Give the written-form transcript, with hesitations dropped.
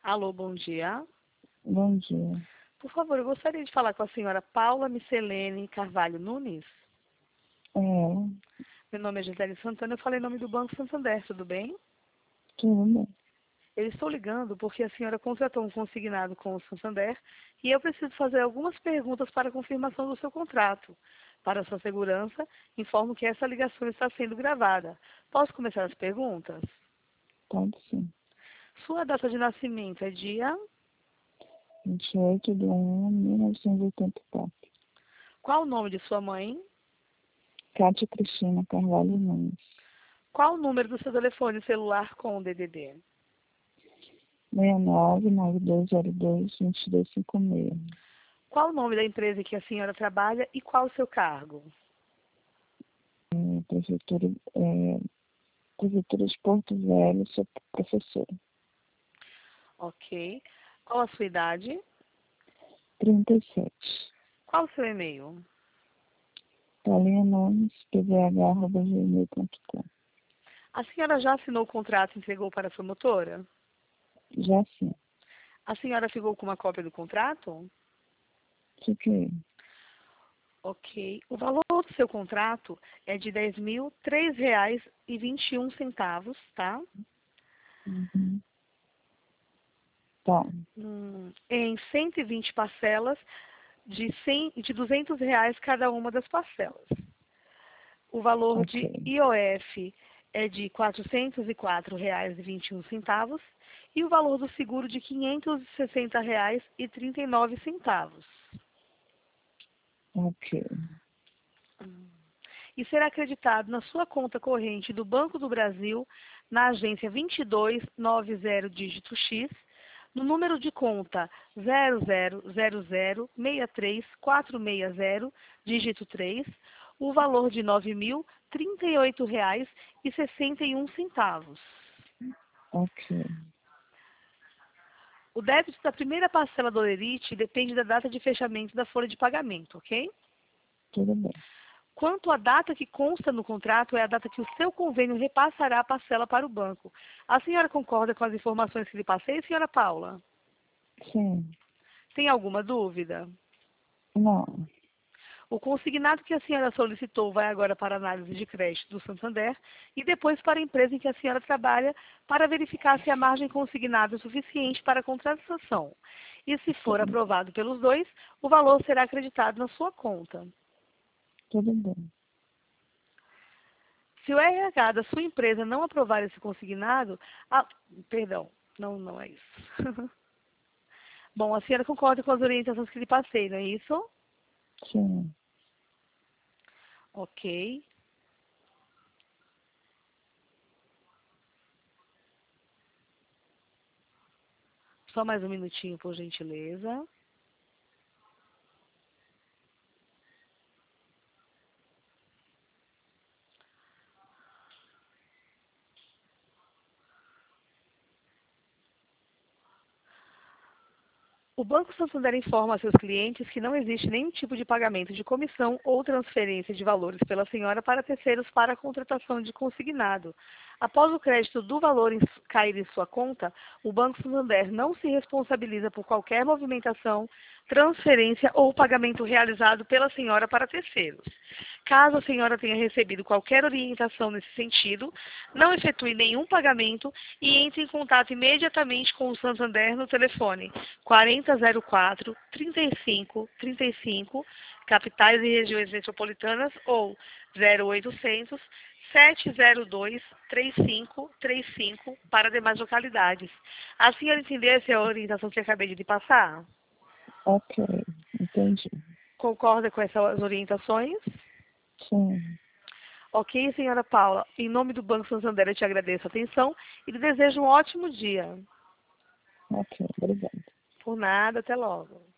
Alô, bom dia. Bom dia. Por favor, eu gostaria de falar com a senhora Paula Michelene Carvalho Nunes. É, Meu nome é Gisele Santana, eu falei em nome do Banco Santander, tudo bem? tudo bem. Eu estou ligando porque a senhora contratou um consignado com o Santander e eu preciso fazer algumas perguntas para confirmação do seu contrato. Para sua segurança, informo que essa ligação está sendo gravada. Posso começar as perguntas? Pode sim. Sua data de nascimento é dia? 28/1/1984. Qual o nome de sua mãe? Cátia Cristina Carvalho Nunes. Qual o número do seu telefone celular com o DDD? 6992022256. Qual o nome da empresa em que a senhora trabalha e qual o seu cargo? Prefeitura, Prefeitura de Porto Velho, sou professora. Ok. Qual a sua idade? 37. Qual o seu e-mail? Paulinha Nunes, pvh@gmail.com. A senhora já assinou o contrato e entregou para a promotora? Já sim. A senhora ficou com uma cópia do contrato? Fiquei. Ok. O valor do seu contrato é de R$ 10.003,21, tá? Uhum. Tá. Em 120 parcelas de R$ 200 cada uma das parcelas. O valor de Ok. IOF é de R$ 404,21 e o valor do seguro de R$ 560,39. Ok. E será acreditado na sua conta corrente do Banco do Brasil, na agência 2290 dígito X, no número de conta 0000634660, dígito 3, o valor de R$ 9.038,61. Ok. O débito da primeira parcela do Olerite depende da data de fechamento da folha de pagamento, ok? Tudo bem. Quanto à data que consta no contrato, é a data que o seu convênio repassará a parcela para o banco. A senhora concorda com as informações que lhe passei, senhora Paula? Sim. Tem alguma dúvida? Não. O consignado que a senhora solicitou vai agora para a análise de crédito do Santander e depois para a empresa em que a senhora trabalha para verificar se a margem consignada é suficiente para a contratação. E se for Sim. aprovado pelos dois, o valor será acreditado na sua conta. Tudo bem. Se o RH da sua empresa não aprovar esse consignado, perdão, não é isso. Bom, a senhora concorda com as orientações que lhe passei, não é isso? Sim. Ok. Só mais um minutinho, por gentileza. O Banco Santander informa a seus clientes que não existe nenhum tipo de pagamento de comissão ou transferência de valores pela senhora para terceiros para a contratação de consignado. Após o crédito do valor cair em sua conta, o Banco Santander não se responsabiliza por qualquer movimentação, transferência ou pagamento realizado pela senhora para terceiros. Caso a senhora tenha recebido qualquer orientação nesse sentido, não efetue nenhum pagamento e entre em contato imediatamente com o Santander no telefone 4004-3535, capitais e regiões metropolitanas, ou 0800 702 3535 para demais localidades. A senhora entendeu essa orientação que eu acabei de lhe passar? Ok. Entendi. Concorda com essas orientações? Sim. Ok, senhora Paula. Em nome do Banco Santander, eu te agradeço a atenção e lhe desejo um ótimo dia. Ok. Obrigada. Por nada, até logo.